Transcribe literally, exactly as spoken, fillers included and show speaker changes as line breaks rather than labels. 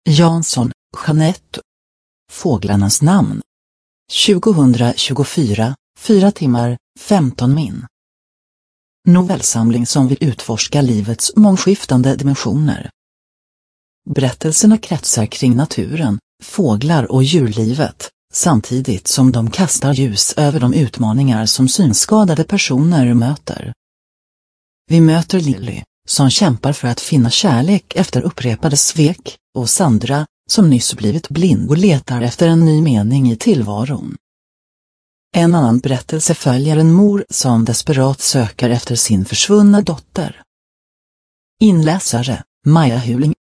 Jansson, Jeanette. Fåglarnas namn. tjugohundratjugofyra, fyra timmar, femton min. Novellsamling som vill utforska livets mångskiftande dimensioner. Berättelserna kretsar kring naturen, fåglar och djurlivet, samtidigt som de kastar ljus över de utmaningar som synskadade personer möter. Vi möter Lilly, som kämpar för att finna kärlek efter upprepade svek, och Sandra, som nyss blivit blind och letar efter en ny mening i tillvaron. En annan berättelse följer en mor som desperat söker efter sin försvunna dotter. Inläsare, Maja Huling.